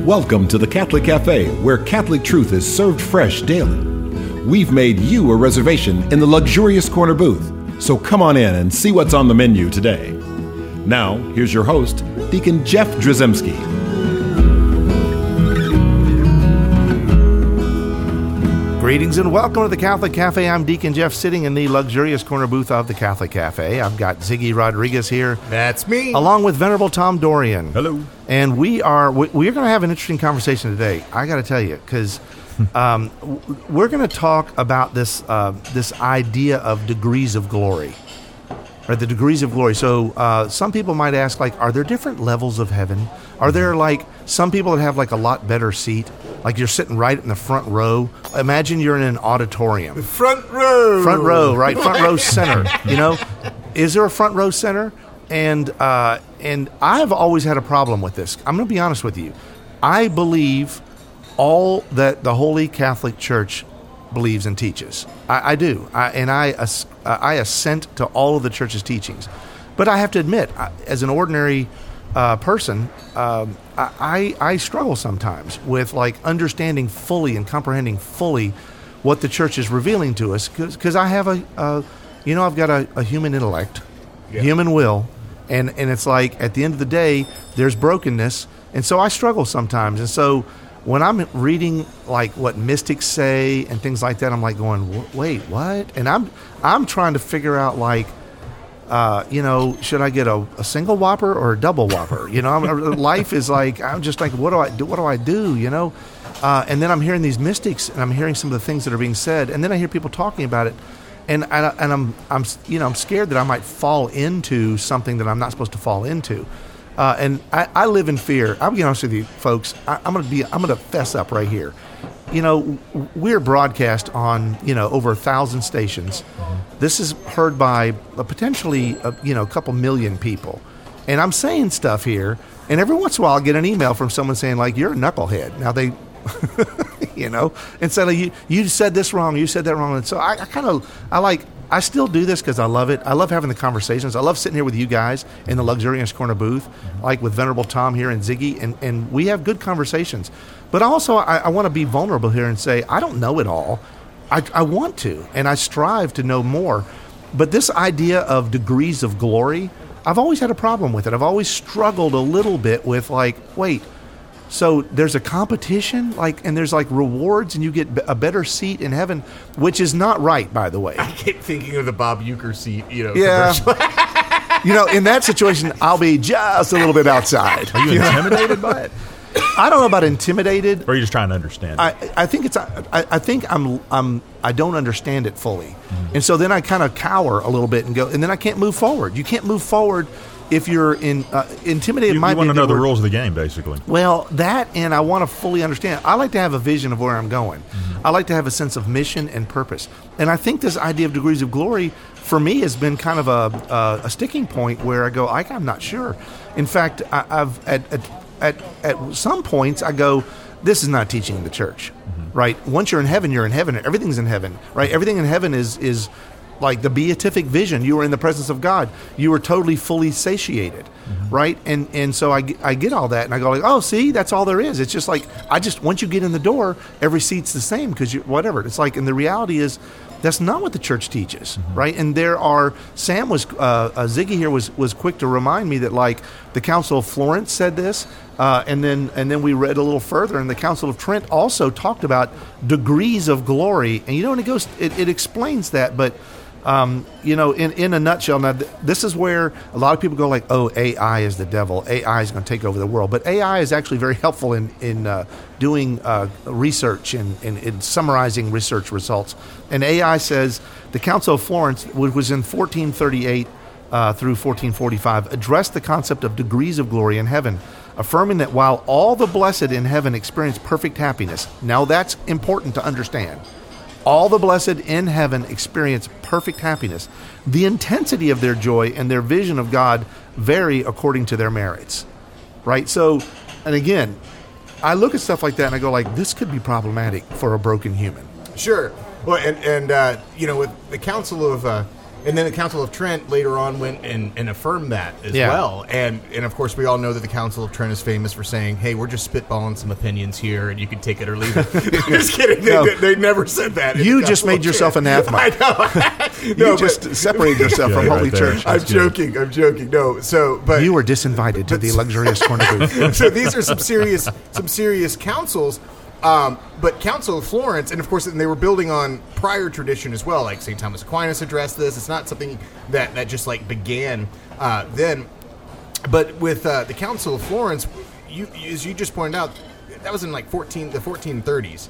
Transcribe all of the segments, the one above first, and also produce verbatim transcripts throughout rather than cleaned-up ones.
Welcome to the Catholic Cafe, where Catholic truth is served fresh daily. We've made you a reservation in the luxurious corner booth, so come on in and see what's on the menu today. Now, here's your host, Deacon Jeff Drzymski. Greetings and welcome to the Catholic Cafe. I'm Deacon Jeff, sitting in the luxurious corner booth of the Catholic Cafe. I've got Ziggy Rodriguez here. That's me. Along with Venerable Tom Dorian. Hello. And we are we, we're going to have an interesting conversation today. I got to tell you, because um, we're going to talk about this uh, this idea of degrees of glory, right? The degrees of glory. So uh, some people might ask, like, are there different levels of heaven? Are there like some people that have like a lot better seat? Like you're sitting right in the front row. Imagine you're in an auditorium. The front row. Front row, right? Front row center. You know, is there a front row center? And uh, and I've always had a problem with this. I'm going to be honest with you. I believe all that the Holy Catholic Church believes and teaches. I, I do, I, and I uh, I assent to all of the Church's teachings. But I have to admit, I, as an ordinary uh, person, um, I, I struggle sometimes with like understanding fully and comprehending fully what the Church is revealing to us, because I have a, a, you know, I've got a, a human intellect, yeah. human will, and, and it's like at the end of the day, there's brokenness, and so I struggle sometimes. And so when I'm reading like what mystics say and things like that, I'm like going, wait, what? And I'm I'm trying to figure out like, Uh, you know, should I get a, a single Whopper or a double Whopper? You know, I'm, life is like, I'm just like, what do I do? What do I do? You know, uh, and then I'm hearing these mystics, and I'm hearing some of the things that are being said, and then I hear people talking about it, and I, and I'm I'm you know I'm scared that I might fall into something that I'm not supposed to fall into, uh, and I, I live in fear. I'll be honest with you, folks. I, I'm gonna be I'm gonna fess up right here. You know, we're broadcast on, you know, over a thousand stations. Mm-hmm. This is heard by uh, potentially, uh, you know, a couple million people. And I'm saying stuff here, and every once in a while I'll get an email from someone saying, like, you're a knucklehead. Now they, you know, instead of you, you said this wrong, you said that wrong. And so I, I kind of, I like, I still do this because I love it. I love having the conversations. I love sitting here with you guys in the luxurious corner booth, mm-hmm. like with Venerable Tom here and Ziggy, and, and we have good conversations. But also, I, I want to be vulnerable here and say, I don't know it all. I, I want to, and I strive to know more. But this idea of degrees of glory, I've always had a problem with it. I've always struggled a little bit with, like, wait, so there's a competition, like, and there's like rewards, and you get a better seat in heaven, which is not right, by the way. I keep thinking of the Bob Uecker seat, you know. Yeah. You know, in that situation, I'll be just a little bit outside. Are you, you intimidated by it? I don't know about intimidated. Or are you just trying to understand it? I, I think it's. I, I think I'm. I'm. I don't understand it fully, mm-hmm. and so then I kind of cower a little bit and go, and then I can't move forward. You can't move forward if you're in uh, intimidated. You, might you want be to know word. the rules of the game, basically. Well, that, and I want to fully understand. I like to have a vision of where I'm going. Mm-hmm. I like to have a sense of mission and purpose, and I think this idea of degrees of glory for me has been kind of a a, a sticking point where I go, I, I'm not sure. In fact, I, I've at, at At at some points, I go, this is not teaching the church, mm-hmm. right? Once you're in heaven, you're in heaven. Everything's in heaven, right? Everything in heaven is is like the beatific vision. You are in the presence of God. You are totally, fully satiated, mm-hmm. right? And and so I, I get all that, and I go like, oh, see, that's all there is. It's just like, I just, once you get in the door, every seat's the same because you whatever. It's like, and the reality is, that's not what the church teaches, mm-hmm. right? And there are, Sam was, uh, uh, Ziggy here was was quick to remind me that, like, the Council of Florence said this, uh, and then and then we read a little further, and the Council of Trent also talked about degrees of glory, and you know, and it goes, it, it explains that, but um, you know, in, in a nutshell, now th- this is where a lot of people go like, oh, A I is the devil, A I is going to take over the world, but A I is actually very helpful in in uh, doing uh, research and, and, and summarizing research results. And A I says the Council of Florence, which was in fourteen thirty-eight uh, through fourteen forty-five, addressed the concept of degrees of glory in heaven, affirming that while all the blessed in heaven experience perfect happiness, now that's important to understand, all the blessed in heaven experience perfect happiness, the intensity of their joy and their vision of God vary according to their merits, right? So, and again, I look at stuff like that and I go like, this could be problematic for a broken human. Sure. Well, and, and uh, you know, with the Council of uh, And then the Council of Trent later on went and, and affirmed that as Yeah. well. And and of course, we all know that the Council of Trent is famous for saying, hey, we're just spitballing some opinions here, and you can take it or leave it. Just kidding. They, No. they, they never said that. in You the just Council made of yourself Trent. anathema. I know. You No, just but- separated yourself Yeah, from right Holy there. Church. I'm That's good. joking. I'm joking. No. So, but You were disinvited to the luxurious corner booth. so these are some serious, some serious councils. Um, but Council of Florence, and of course, and they were building on prior tradition as well. Like Saint Thomas Aquinas addressed this. It's not something that that just like began uh, then. But with uh, the Council of Florence, you, as you just pointed out, that was in like fourteen the fourteen thirties,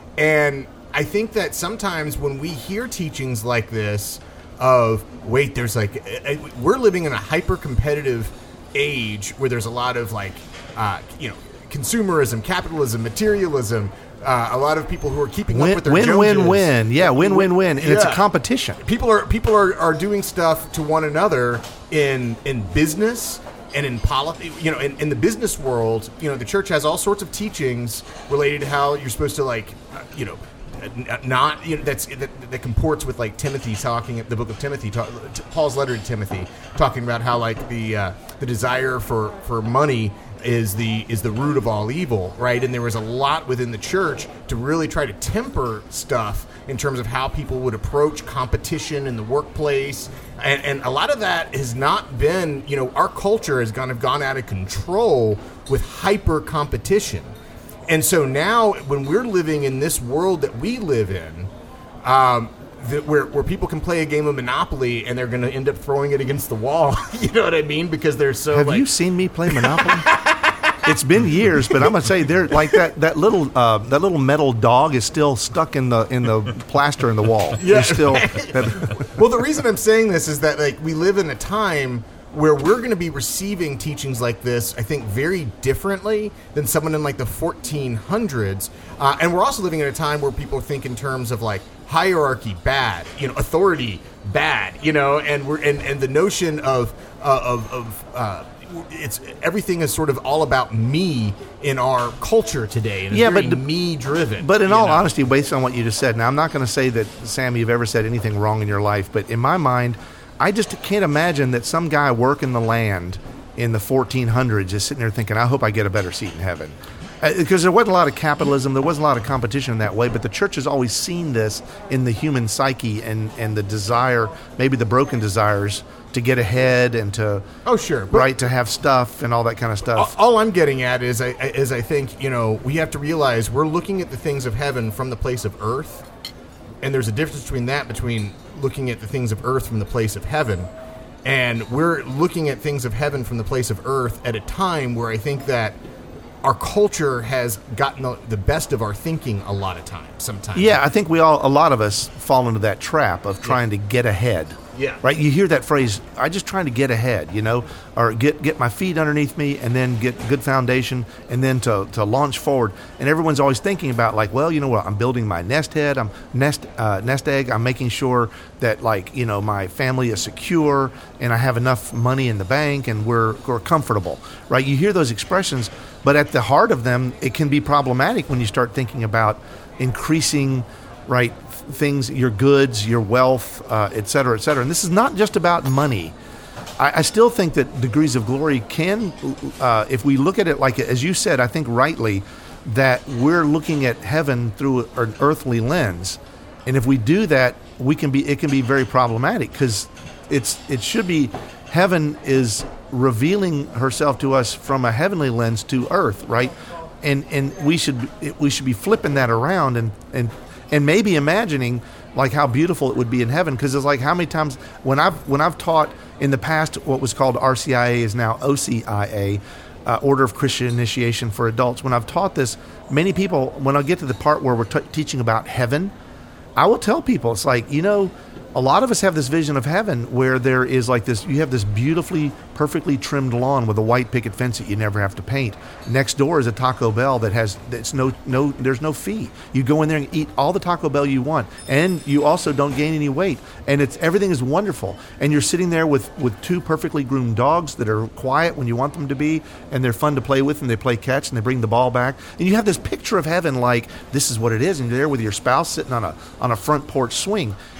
and I think that sometimes when we hear teachings like this, of wait, there's like uh, uh, we're living in a hyper competitive age where there's a lot of like uh, you know. consumerism, capitalism, materialism, uh, a lot of people who are keeping Win, up with their win, Joneses. win, win. Yeah, win, win, win. And it's a Yeah. competition. People are people are, are doing stuff to one another in in business and in politics. You know, in, in the business world, you know, the church has all sorts of teachings related to how you're supposed to like, uh, you know. n- Not you know that's that, that comports with like Timothy talking the book of Timothy talk, Paul's letter to Timothy talking about how like the uh, the desire for, for money is the is the root of all evil, right? And there was a lot within the church to really try to temper stuff in terms of how people would approach competition in the workplace, and, and a lot of that has not been, you know, our culture has kind of gone out of control with hyper competition. And so now, when we're living in this world that we live in, um, that where where people can play a game of Monopoly and they're going to end up throwing it against the wall, you know what I mean? Because they're so. Have like, you seen me play Monopoly? It's been years, but I'm gonna say they're like that. That little uh, that little metal dog is still stuck in the in the plaster in the wall. Yeah. There's still. That, Well, the reason I'm saying this is that like we live in a time where we're going to be receiving teachings like this, I think, very differently than someone in like the fourteen hundreds, uh, and we're also living in a time where people think in terms of like hierarchy bad, you know, authority bad, you know, and we're and, and the notion of uh, of of uh, it's everything is sort of all about me in our culture today, and it's Yeah, very but the- me driven. but in you all know? honesty, based on what you just said, now I'm not going to say that Sam, you've ever said anything wrong in your life, but in my mind, I just can't imagine that some guy working the land in the fourteen hundreds is sitting there thinking, I hope I get a better seat in heaven. Because there wasn't a lot of capitalism, there wasn't a lot of competition in that way, but the church has always seen this in the human psyche and, and the desire, maybe the broken desires, to get ahead and to Oh, sure. But- right to have stuff and all that kind of stuff. All I'm getting at is I, is I think, you know, we have to realize we're looking at the things of heaven from the place of earth, and there's a difference between that, between looking at the things of earth from the place of heaven, and we're looking at things of heaven from the place of earth at a time where I think that our culture has gotten the, the best of our thinking a lot of times, sometimes. Yeah, I think we all, a lot of us fall into that trap of trying to get ahead. Yeah. Right? You hear that phrase, I just trying to get ahead, you know, or get get my feet underneath me and then get good foundation and then to, to launch forward. And everyone's always thinking about like, well, you know what, I'm building my nest head, I'm nest uh, nest egg, I'm making sure that like, you know, my family is secure and I have enough money in the bank and we're we're comfortable. Right? You hear those expressions, but at the heart of them, it can be problematic when you start thinking about increasing, right, things, your goods, your wealth, uh, et cetera, et cetera. And this is not just about money. I, I still think that degrees of glory can, uh, if we look at it like, as you said, I think rightly, that we're looking at heaven through an earthly lens. And if we do that, we can be, it can be very problematic because it's, it should be, heaven is revealing herself to us from a heavenly lens to earth, right? And and we should we should be flipping that around and and and maybe imagining like how beautiful it would be in heaven, because it's like how many times when I've when I've taught in the past what was called R C I A is now O C I A, uh, Order of Christian Initiation for Adults. When I've taught this, many people, when I get to the part where we're t- teaching about heaven, I will tell people, it's like, you know, a lot of us have this vision of heaven where there is like this, you have this beautifully, perfectly trimmed lawn with a white picket fence that you never have to paint. Next door is a Taco Bell that has, that's no, no, there's no fee. You go in there and eat all the Taco Bell you want. And you also don't gain any weight. And it's, everything is wonderful. And you're sitting there with, with two perfectly groomed dogs that are quiet when you want them to be. And they're fun to play with and they play catch and they bring the ball back. And you have this picture of heaven like, this is what it is. And you're there with your spouse sitting on a, on a front porch swing.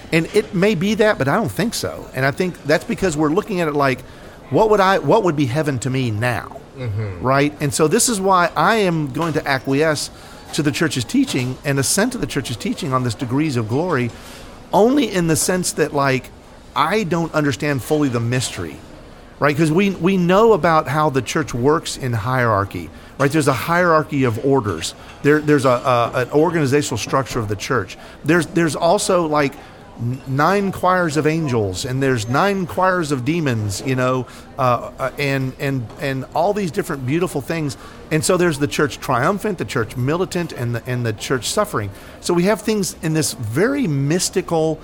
And it may be that, but I don't think so. And I think that's because we're looking at it like, what would I, what would be heaven to me now, mm-hmm. right? And so this is why I am going to acquiesce to the church's teaching and assent to the church's teaching on this degrees of glory, only in the sense that, like, I don't understand fully the mystery, right? Because we we know about how the church works in hierarchy, right? There's a hierarchy of orders. There there's a, a an organizational structure of the church. There's there's also like nine choirs of angels, and there's nine choirs of demons, you know, uh, uh, and and and all these different beautiful things. And so there's the church triumphant, the church militant, and the and the church suffering. So we have things in this very mystical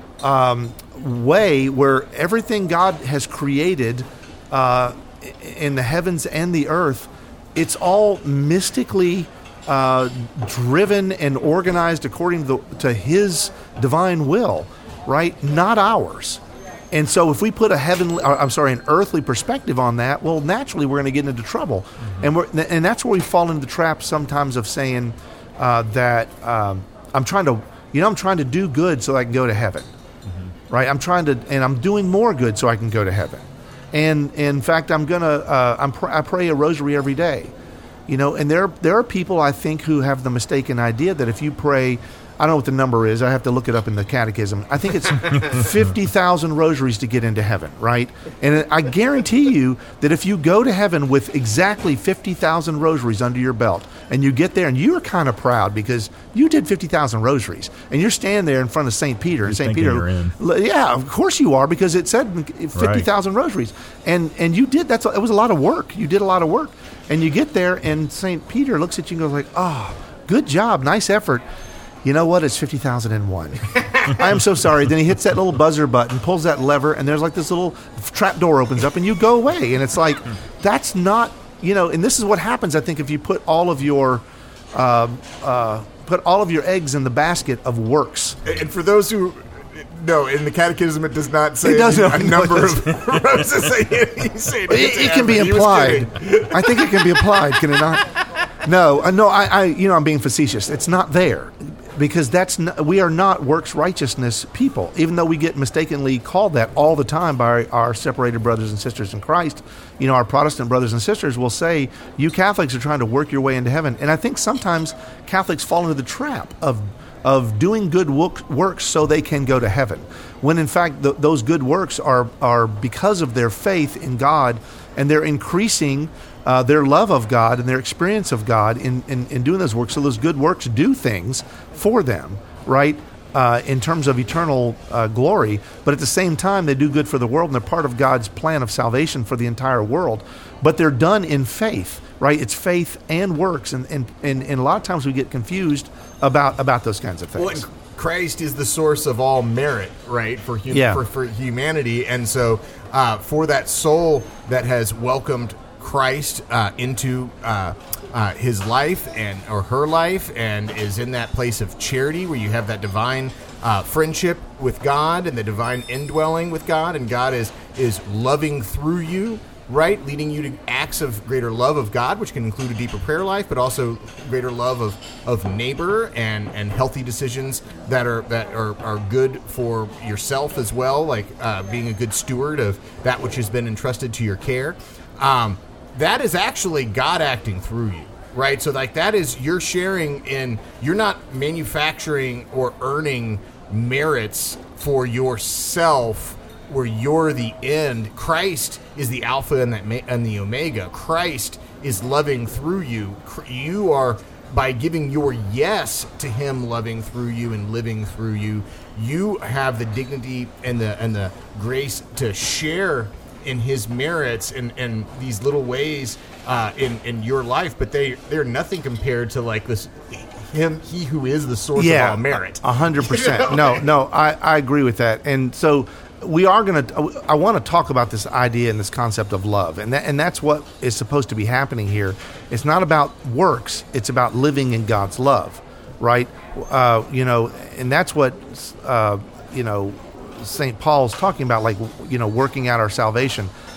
um, way where everything God has created uh, in the heavens and the earth, it's all mystically Uh, driven and organized according to, the, to His divine will, right? Not ours. And so if we put a heavenly, uh, I'm sorry, an earthly perspective on that, well, naturally we're going to get into trouble. Mm-hmm. And we're, and that's where we fall into the trap sometimes of saying uh, that um, I'm trying to, you know, I'm trying to do good so I can go to heaven, mm-hmm. right? I'm trying to, and I'm doing more good so I can go to heaven. And, and in fact, I'm gonna, uh, I'm pr- I pray a rosary every day. You know, and there there are people, I think, who have the mistaken idea that if you pray, I don't know what the number is, I have to look it up in the catechism. I think it's fifty thousand rosaries to get into heaven, right? And I guarantee you that if you go to heaven with exactly fifty thousand rosaries under your belt, and you get there and you're kind of proud because you did fifty thousand rosaries, and you're standing there in front of Saint Peter, and Saint Peter, you're in. yeah, of course you are, because it said fifty thousand right. rosaries, and and you did, that's it was a lot of work. You did a lot of work. And you get there, and Saint Peter looks at you and goes like, oh, good job, nice effort. You know what? It's fifty thousand and one. I am so sorry. Then he hits that little buzzer button, pulls that lever, and there's like this little trap door opens up, and you go away. And it's like, that's not, you know, and this is what happens, I think, if you put all of your, uh, uh, put all of your eggs in the basket of works. And for those who... No, in the catechism it does not say it does a, a number of roses. It, say it, it can be implied. I think it can be applied, can it not? No, uh, no. I, I, you know, I'm being facetious. It's not there because that's not, we are not works righteousness people. Even though we get mistakenly called that all the time by our separated brothers and sisters in Christ, you know, our Protestant brothers and sisters will say, "You Catholics are trying to work your way into heaven," and I think sometimes Catholics fall into the trap of. of doing good works so they can go to heaven, when in fact th- those good works are are because of their faith in God, and they're increasing uh, their love of God and their experience of God in, in, in doing those works. So those good works do things for them, right, uh, in terms of eternal uh, glory, but at the same time they do good for the world, and they're part of God's plan of salvation for the entire world, but they're done in faith, right? It's faith and works, and, and, and, and a lot of times we get confused about about those kinds of things. Well, and Christ is the source of all merit, right, for hum- yeah. for, for humanity, and so uh, for that soul that has welcomed Christ uh, into uh, uh, his life and or her life, and is in that place of charity where you have that divine uh, friendship with God and the divine indwelling with God, and God is is loving through you. Right, leading you to acts of greater love of God, which can include a deeper prayer life, but also greater love of, of neighbor and, and healthy decisions that are that are, are good for yourself as well, like uh, being a good steward of that which has been entrusted to your care. Um, that is actually God acting through you, right? So like that is you're sharing in, you're not manufacturing or earning merits for yourself where you're the end. Christ is the Alpha and the, and the Omega. Christ is loving through you. You are, by giving your yes to Him loving through you and living through you, you have the dignity and the and the grace to share in His merits and in, in these little ways uh, in in your life. But they they're nothing compared to like this. Him, he who is the source yeah, of all merit. A hundred percent. No, no, I, I agree with that. And so we are going to, I want to talk about this idea and this concept of love. And that, and that's what is supposed to be happening here. It's not about works. It's about living in God's love, right? Uh, you know, and that's what, uh, you know, Saint Paul's talking about, like, you know, working out our salvation.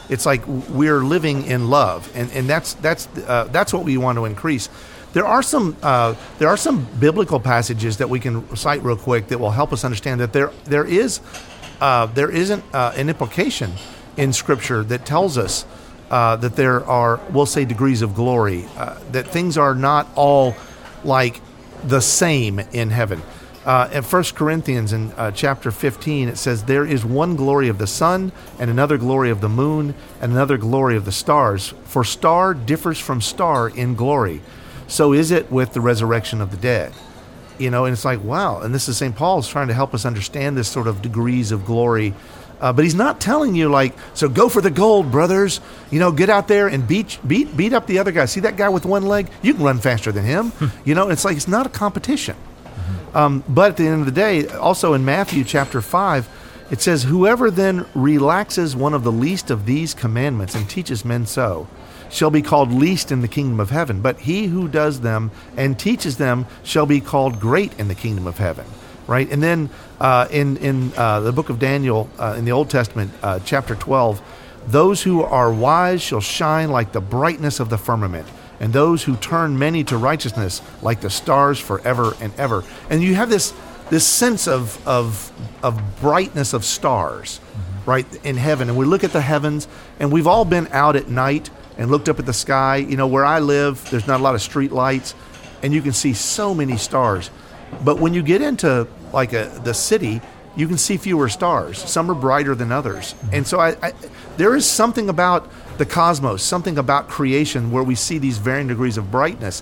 It's like we're living in love, and and that's that's uh, that's what we want to increase. There are some uh, there are some biblical passages that we can cite real quick that will help us understand that there there is uh, there isn't uh, an implication in Scripture that tells us uh, that there are, we'll say, degrees of glory, uh, that things are not all like the same in heaven. Uh, in First Corinthians in uh, chapter fifteen, it says, there is one glory of the sun, and another glory of the moon, and another glory of the stars. For star differs from star in glory. So is it with the resurrection of the dead. You know, and it's like, wow. And this is Saint Paul's trying to help us understand this sort of degrees of glory. Uh, but he's not telling you, like, so go for the gold, brothers. You know, get out there and beat beat beat up the other guy. See that guy with one leg? You can run faster than him. You know, it's like it's not a competition. Um, but at the end of the day, also in Matthew chapter five, it says, whoever then relaxes one of the least of these commandments and teaches men so, shall be called least in the kingdom of heaven. But he who does them and teaches them shall be called great in the kingdom of heaven. Right? And then uh, in, in uh, the book of Daniel, uh, in the Old Testament, uh, chapter twelve, those who are wise shall shine like the brightness of the firmament, and those who turn many to righteousness like the stars forever and ever. And you have this this sense of of of brightness of stars, mm-hmm. right, in heaven. And we look at the heavens, and we've all been out at night and looked up at the sky. You know, where I live, there's not a lot of street lights, and you can see so many stars. But when you get into like a, the city, you can see fewer stars. Some are brighter than others. And so I, I, there is something about the cosmos, something about creation where we see these varying degrees of brightness.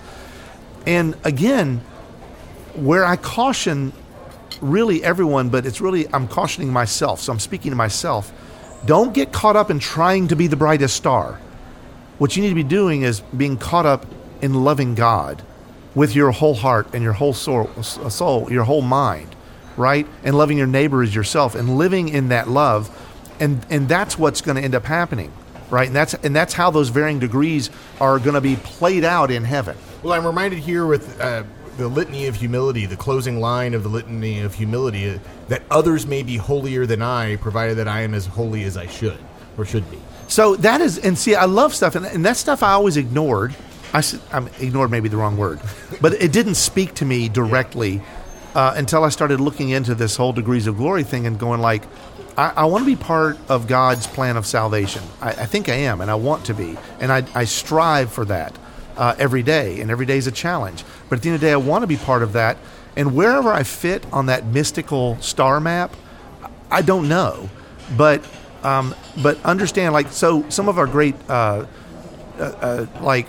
And again, where I caution really everyone, but it's really, I'm cautioning myself. So I'm speaking to myself. Don't get caught up in trying to be the brightest star. What you need to be doing is being caught up in loving God with your whole heart and your whole soul, soul, your whole mind, right? And loving your neighbor as yourself and living in that love. And and that's what's going to end up happening, right? And that's and that's how those varying degrees are going to be played out in heaven. Well, I'm reminded here with uh, the Litany of Humility, the closing line of the Litany of Humility, uh, that others may be holier than I, provided that I am as holy as I should or should be. So that is, and see, I love stuff, and, and that stuff I always ignored. I I'm, ignored maybe the wrong word, but it didn't speak to me directly uh, until I started looking into this whole degrees of glory thing and going like, I, I want to be part of God's plan of salvation. I, I think I am, and I want to be, and I, I strive for that uh, every day, and every day is a challenge. But at the end of the day, I want to be part of that, and wherever I fit on that mystical star map, I don't know, but um, but understand, like, so some of our great uh, uh, uh, like.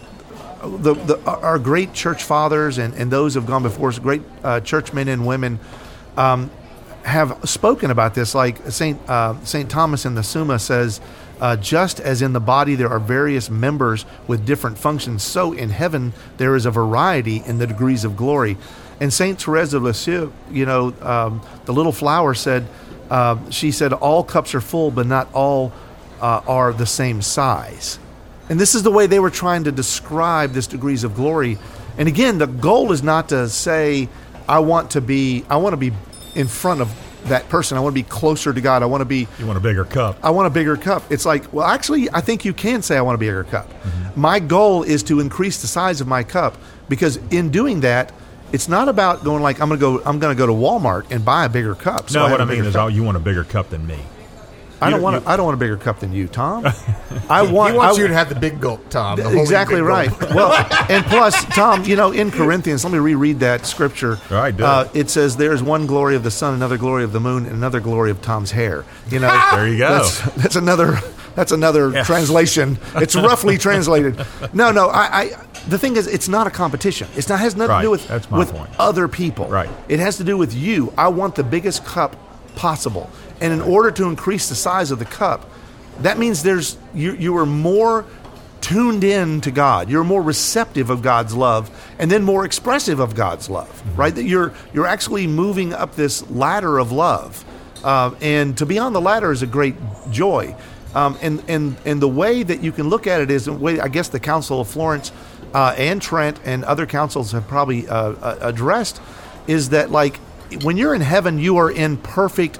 The, the our great church fathers and, and those who have gone before us, great uh, church men and women, um, have spoken about this. Like Saint uh, Saint Thomas in the Summa says, uh, just as in the body there are various members with different functions, so in heaven there is a variety in the degrees of glory. And Saint Therese of Lisieux, you know, um, the little flower said, uh, she said, all cups are full, but not all uh, are the same size. And this is the way they were trying to describe this degrees of glory. And again, the goal is not to say, I want to be, I want to be in front of that person. I want to be closer to God. I want to be. You want a bigger cup. I want a bigger cup. It's like, well, actually, I think you can say I want a bigger cup. Mm-hmm. My goal is to increase the size of my cup, because in doing that, it's not about going like, I'm going to go, I'm going to go to Walmart and buy a bigger cup. So no, I what I mean is, oh, you want a bigger cup than me. I don't want. A, I don't want a bigger cup than you, Tom. I want. He wants I, you to have the big gulp, Tom. The exactly big right. Gulp. Well, and plus, Tom, you know, in Corinthians, let me reread that scripture. All right, do uh, it. It says, "There is one glory of the sun, another glory of the moon, and another glory of Tom's hair." You know, there you go. That's, that's another. That's another yeah. translation. It's roughly translated. No, no. I, I. The thing is, it's not a competition. It's not has nothing right. to do with that's my with point. other people. Right. It has to do with you. I want the biggest cup possible, and in order to increase the size of the cup, that means there's you you are more tuned in to God. You're more receptive of God's love, and then more expressive of God's love. Mm-hmm. Right? That you're you're actually moving up this ladder of love, uh, and to be on the ladder is a great joy. Um, and and and the way that you can look at it is the way I guess the Council of Florence uh, and Trent and other councils have probably uh, uh, addressed is that like when you're in heaven, you are in perfect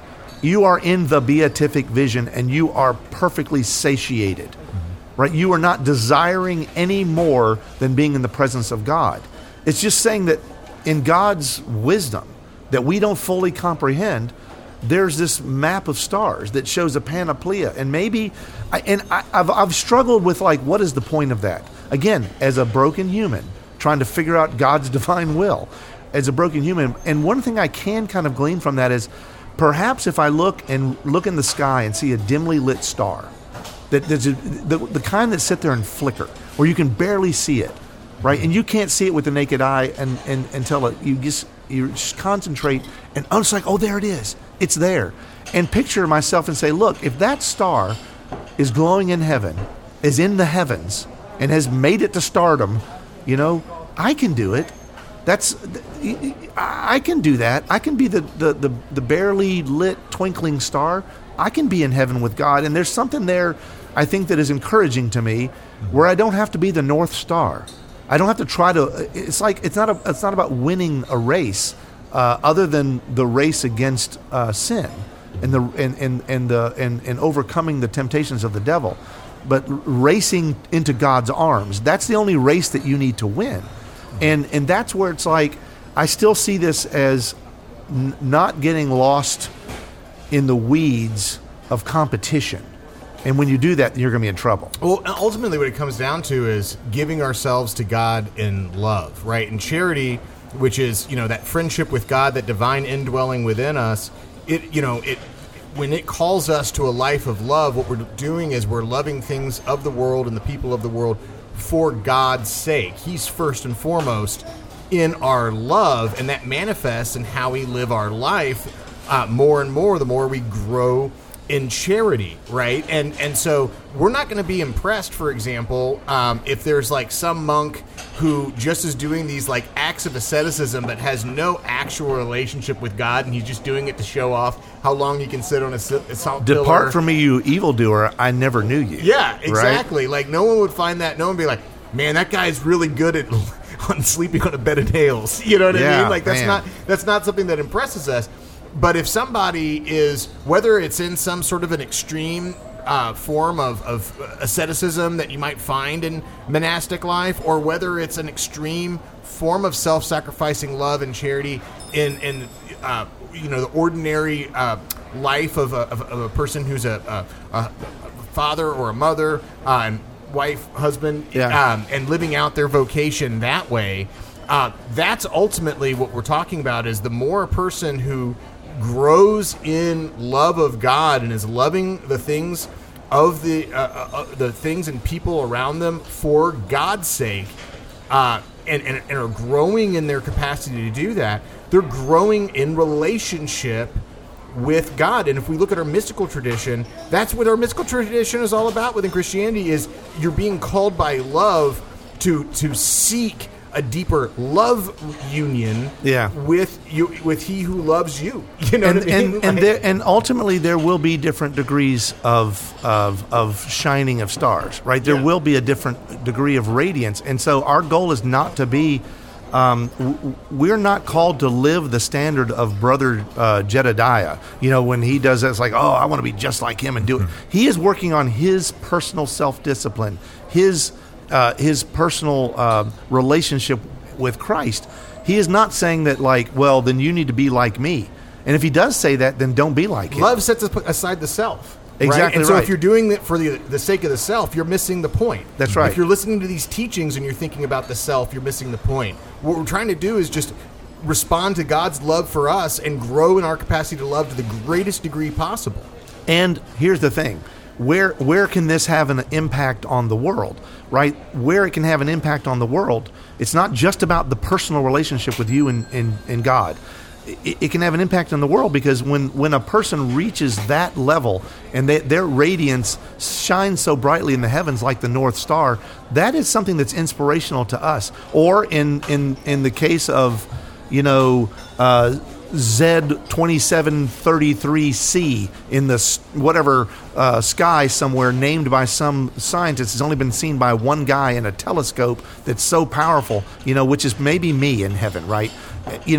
You are in the beatific vision, and you are perfectly satiated, mm-hmm. right? You are not desiring any more than being in the presence of God. It's just saying that in God's wisdom that we don't fully comprehend, there's this map of stars that shows a panoplia. And maybe, I, and I, I've, I've struggled with, like, what is the point of that? Again, as a broken human, trying to figure out God's divine will, as a broken human. And one thing I can kind of glean from that is, perhaps if I look and look in the sky and see a dimly lit star, that there's a, the, the kind that sit there and flicker, where you can barely see it, right? And you can't see it with the naked eye and, and until it, you just you just concentrate, and oh, it's like, oh, there it is. It's there. And picture myself and say, look, if that star is glowing in heaven, is in the heavens, and has made it to stardom, you know, I can do it. That's I can do that. I can be the, the, the, the barely lit twinkling star. I can be in heaven with God. And there's something there, I think, that is encouraging to me, where I don't have to be the North Star. I don't have to try to. It's like it's not a. It's not about winning a race, uh, other than the race against uh, sin, and the and and and the and, and overcoming the temptations of the devil, but racing into God's arms. That's the only race that you need to win, and and that's where it's like I still see this as n- not getting lost in the weeds of competition. And when you do that, you're going to be in trouble. Well, ultimately what it comes down to is giving ourselves to God in love, right? And charity, which is, you know, that friendship with God, that divine indwelling within us, it, you know, it when it calls us to a life of love, what we're doing is we're loving things of the world and the people of the world for God's sake. He's first and foremost in our love, and that manifests in how we live our life uh, more and more the more we grow in charity, right? And and so we're not going to be impressed, for example, um, if there's like some monk who just is doing these like acts of asceticism but has no actual relationship with God, and he's just doing it to show off how long he can sit on a, a salt pillar. Depart from me, you evildoer, I never knew you. Yeah, exactly. Right? Like no one would find that. No one would be like, man, that guy's really good at on sleeping on a bed of nails. You know what yeah, I mean? Like that's man. not that's not something that impresses us. But if somebody is, whether it's in some sort of an extreme uh, form of, of asceticism that you might find in monastic life, or whether it's an extreme form of self-sacrificing love and charity in, in uh, you know, the ordinary uh, life of a, of, of a person who's a, a, a father or a mother, uh, and wife, husband, yeah. um, and living out their vocation that way, uh, that's ultimately what we're talking about, is the more a person who grows in love of God and is loving the things of the uh, uh, the things and people around them for God's sake, uh, and, and and are growing in their capacity to do that, they're growing in relationship with God. And if we look at our mystical tradition, that's what our mystical tradition is all about within Christianity, is you're being called by love to to seek a deeper love union yeah. with you, with He who loves you. You know and, what I mean? And like, and, there, and ultimately, there will be different degrees of of of shining of stars, right? There yeah. will be a different degree of radiance, and so our goal is not to be. Um, w- we're not called to live the standard of Brother uh, Jedediah. You know, when he does that, it's like, oh, I want to be just like him and do it. He is working on his personal self-discipline, his. Uh, his personal uh, relationship with Christ. He is not saying that, like, well, then you need to be like me. And if he does say that, then don't be like him. love sets aside the self. Exactly right. And so right. if you're doing it for the the sake of the self, you're missing the point. That's right. If you're listening to these teachings and you're thinking about the self, you're missing the point. What we're trying to do is just respond to God's love for us and grow in our capacity to love to the greatest degree possible. And here's the thing. Where where can this have an impact on the world, right? Where it can have an impact on the world, it's not just about the personal relationship with you and, and, and God. It, it can have an impact on the world, because when, when a person reaches that level and they, their radiance shines so brightly in the heavens like the North Star, that is something that's inspirational to us. Or in, in, in the case of, you know, uh, Z twenty-seven thirty-three C in the whatever uh, sky somewhere, named by some scientist, has only been seen by one guy in a telescope that's so powerful, you know, which is maybe me in heaven, right? You know,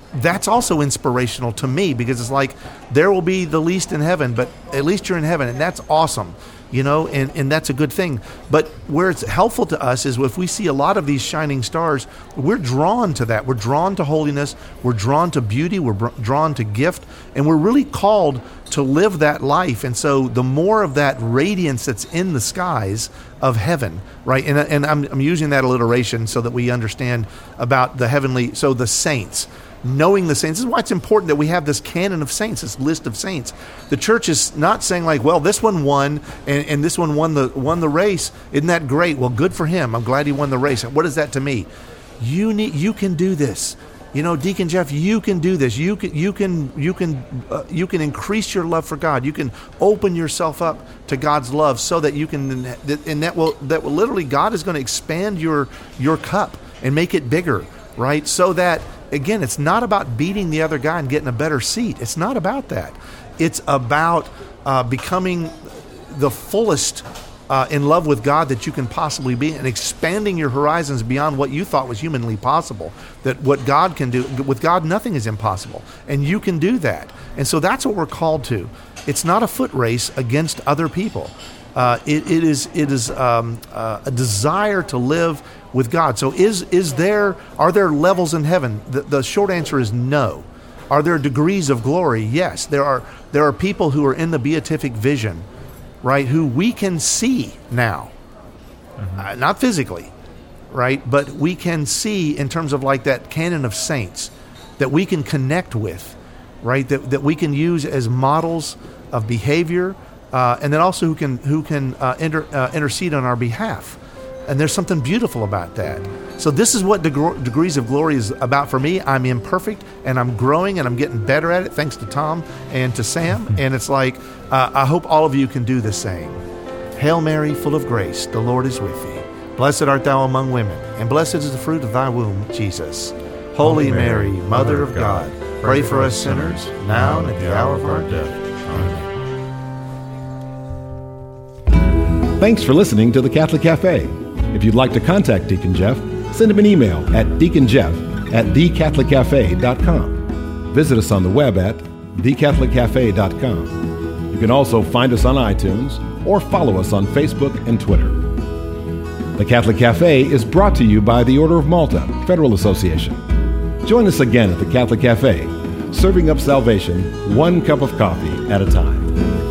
that's also inspirational to me, because it's like, there will be the least in heaven, but at least you're in heaven, and that's awesome. You know, and, and that's a good thing. But where it's helpful to us is if we see a lot of these shining stars, we're drawn to that. We're drawn to holiness. We're drawn to beauty. We're br- drawn to gift. And we're really called to live that life. And so the more of that radiance that's in the skies of heaven, right? And, and I'm, I'm using that alliteration so that we understand about the heavenly, so the saints. Knowing the saints. This is why it's important that we have this canon of saints, this list of saints. The church is not saying like, well, this one won and, and this one won the won the race. Isn't that great? Well, good for him. I'm glad he won the race. What is that to me? You need, you can do this. You know, Deacon Jeff, you can do this. You can, you can, you can, uh, you can increase your love for God. You can open yourself up to God's love, so that you can, and that will, that will literally, God is going to expand your your cup and make it bigger, right? So that, again, it's not about beating the other guy and getting a better seat. It's not about that. It's about uh, becoming the fullest uh, in love with God that you can possibly be, and expanding your horizons beyond what you thought was humanly possible. That what God can do, with God, nothing is impossible, and you can do that. And so that's what we're called to. It's not a foot race against other people. Uh, it, it is it is um, uh, a desire to live with God. So is is there are there levels in heaven? The, the short answer is no. Are there degrees of glory? Yes. There are there are people who are in the beatific vision, right, who we can see now. Mm-hmm. Uh, not physically, right, but we can see in terms of like that canon of saints that we can connect with, right, that that we can use as models of behavior, uh, and then also who can who can uh, inter, uh, intercede on our behalf. And there's something beautiful about that. So this is what deg- Degrees of Glory is about for me. I'm imperfect, and I'm growing, and I'm getting better at it, thanks to Tom and to Sam. And it's like, uh, I hope all of you can do the same. Hail Mary, full of grace, the Lord is with thee. Blessed art thou among women, and blessed is the fruit of thy womb, Jesus. Holy Mary, Mother of God, pray for us sinners, now and at the hour of our death. Amen. Thanks for listening to the Catholic Cafe. If you'd like to contact Deacon Jeff, send him an email at deaconjeff at the catholic cafe dot com. Visit us on the web at the catholic cafe dot com. You can also find us on iTunes or follow us on Facebook and Twitter. The Catholic Cafe is brought to you by the Order of Malta Federal Association. Join us again at the Catholic Cafe, serving up salvation one cup of coffee at a time.